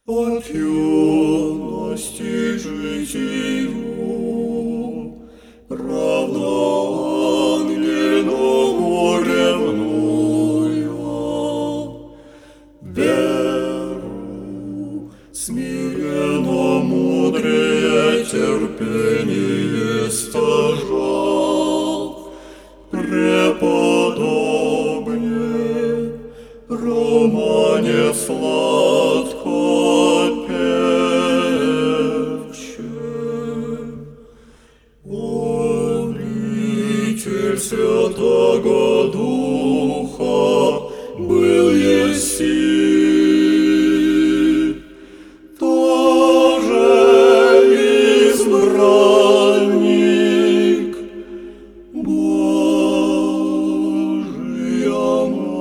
От юности житию, равно ангельному ревную, веру смиренно мудрее терпение стажав, преподобнее романе сладко певче. Обитель Святого Духа был еси, тоже избранник Божия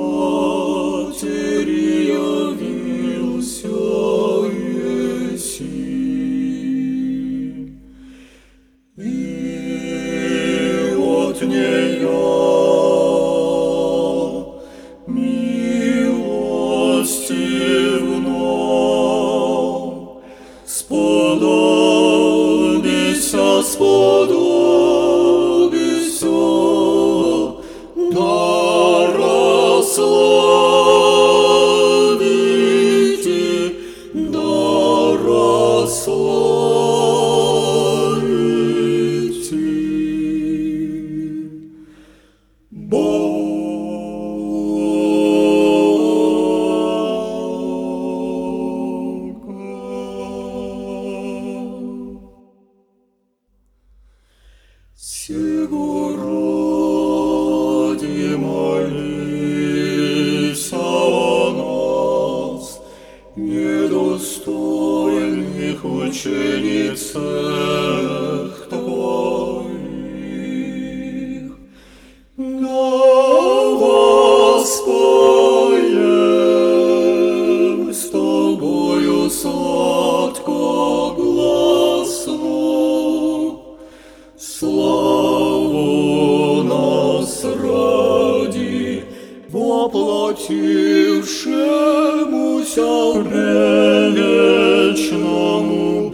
Матери явился еси. И от нея милостивно сподобися, дара славите, дара славите. Сего ради молись о нас, недостойных ученицах Твоих. Да воспоем с Тобою сладко гласно славу нас ради воплотившемуся превечному